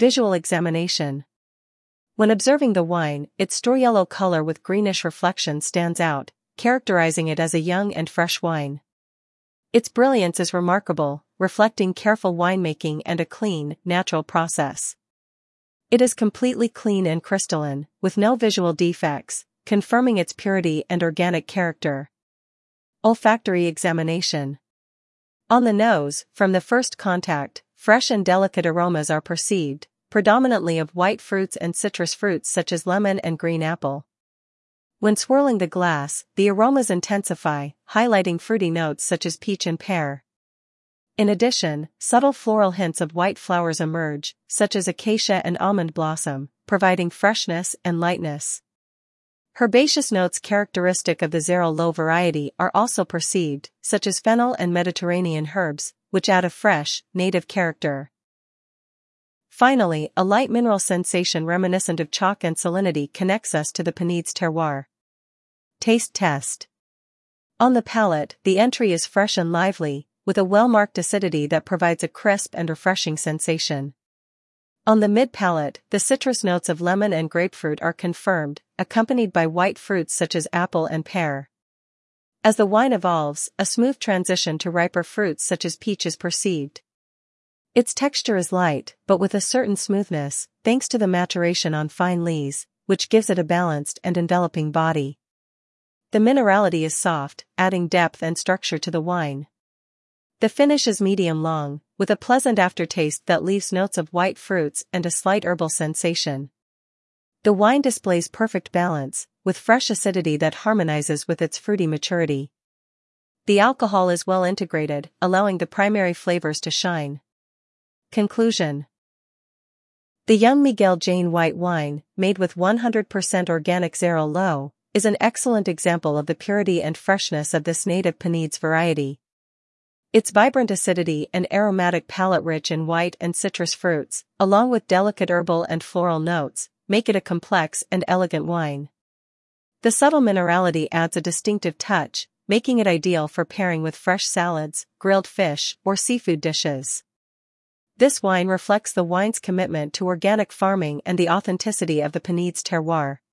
Visual examination. When observing the wine, its straw yellow color with greenish reflection stands out, characterizing it as a young and fresh wine. Its brilliance is remarkable, reflecting careful winemaking and a clean, natural process. It is completely clean and crystalline, with no visual defects, confirming its purity and organic character. Olfactory examination. On the nose, from the first contact, fresh and delicate aromas are perceived, predominantly of white fruits and citrus fruits such as lemon and green apple. When swirling the glass, the aromas intensify, highlighting fruity notes such as peach and pear. In addition, subtle floral hints of white flowers emerge, such as acacia and almond blossom, providing freshness and lightness. Herbaceous notes characteristic of the Xarel-Lo variety are also perceived, such as fennel and Mediterranean herbs, which add a fresh, native character. Finally, a light mineral sensation reminiscent of chalk and salinity connects us to the Penedès terroir. Taste test. On the palate, the entry is fresh and lively, with a well-marked acidity that provides a crisp and refreshing sensation. On the mid-palate, the citrus notes of lemon and grapefruit are confirmed, accompanied by white fruits such as apple and pear. As the wine evolves, a smooth transition to riper fruits such as peach is perceived. Its texture is light, but with a certain smoothness, thanks to the maturation on fine lees, which gives it a balanced and enveloping body. The minerality is soft, adding depth and structure to the wine. The finish is medium-long, with a pleasant aftertaste that leaves notes of white fruits and a slight herbal sensation. The wine displays perfect balance, with fresh acidity that harmonizes with its fruity maturity. The alcohol is well integrated, allowing the primary flavors to shine. Conclusion. The Young Miguel Jaén white wine, made with 100% organic Xarel-Lo, is an excellent example of the purity and freshness of this native Penedès variety. Its vibrant acidity and aromatic palate rich in white and citrus fruits, along with delicate herbal and floral notes, make it a complex and elegant wine. The subtle minerality adds a distinctive touch, making it ideal for pairing with fresh salads, grilled fish, or seafood dishes. This wine reflects the wine's commitment to organic farming and the authenticity of the Penedès terroir.